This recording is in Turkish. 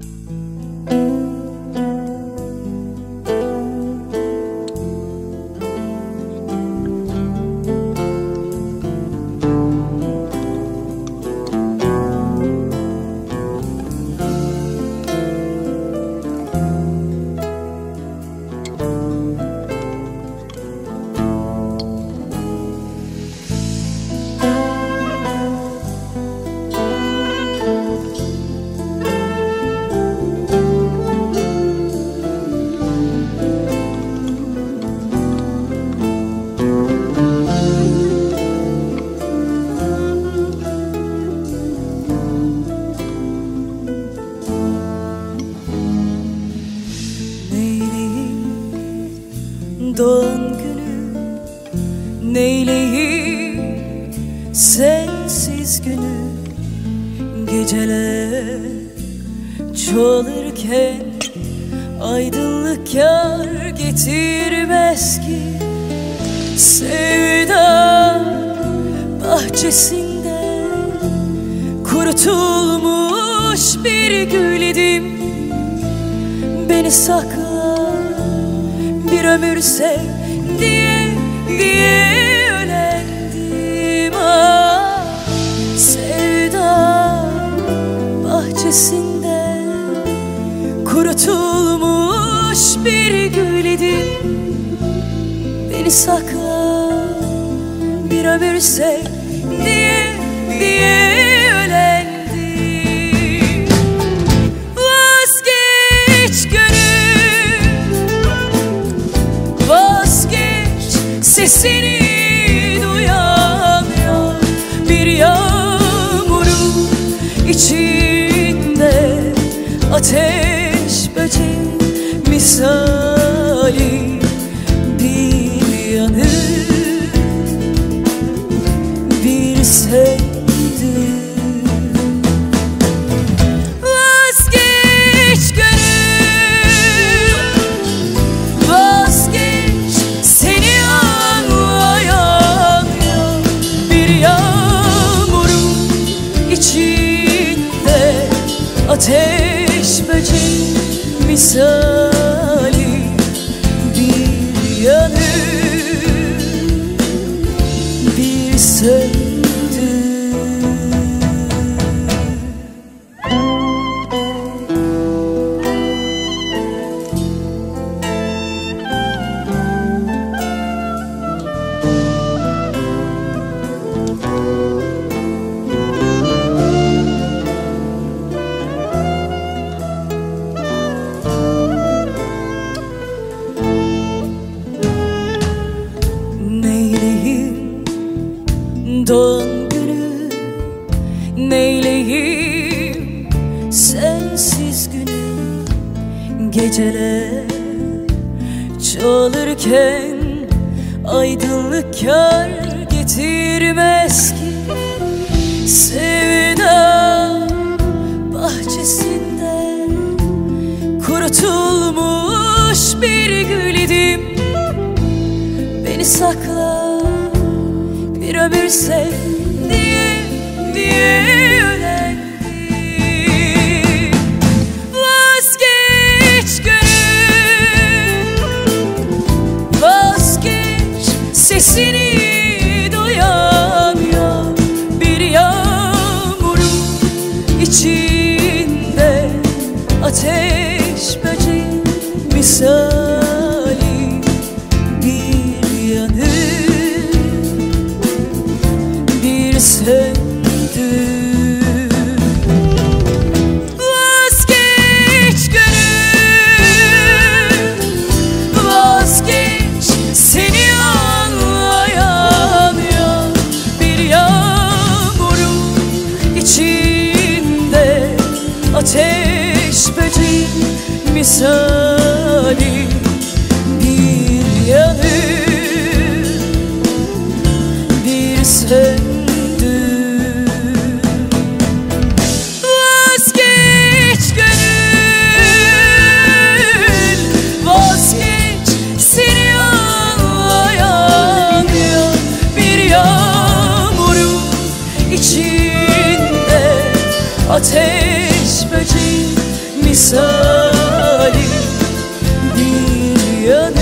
Doğum günü neyleyim, sensiz günü. Geceler çoğalırken aydınlık yar getirmez ki. Sevda bahçesinde kurutulmuş bir gül idim. Beni sakla, bir ömür sev diye ölendim. Ah, sevda bahçesinde kurutulmuş bir gül idim. Beni sakla, bir ömür sev diye ölendim. Vazgeç gönül, vazgeç, sesini duyamıyor. Bir yağmurun içinde ateş böceği misali bir yanır, bir sevdim. Vazgeç gönül, vazgeç, seni anlayan yok. Bir yağmurun içinde ateş böceği misali bir yanır, bir söndü. Doğum günü neyleyim, sensiz günü. Geceler çoğalırken aydınlık yar getirmez ki. Sevda bahçesinde kurutulmuş bir gül idim. Beni sakla, bir ömür sev diye ölendim. Vazgeç gönül, vazgeç, sesini duyamıyor. Bir yağmurun içinde ateş böceği misali bir yanır, bir söndü. Vazgeç gönül, vazgeç, seni anlayan yok. Bir yağmurun içinde ateş böceği misali bir yanır, bir söndü. Vazgeç gönül, vazgeç, seni anlayan yok. Bir yağmurun içinde ateş böceği misali bir yanı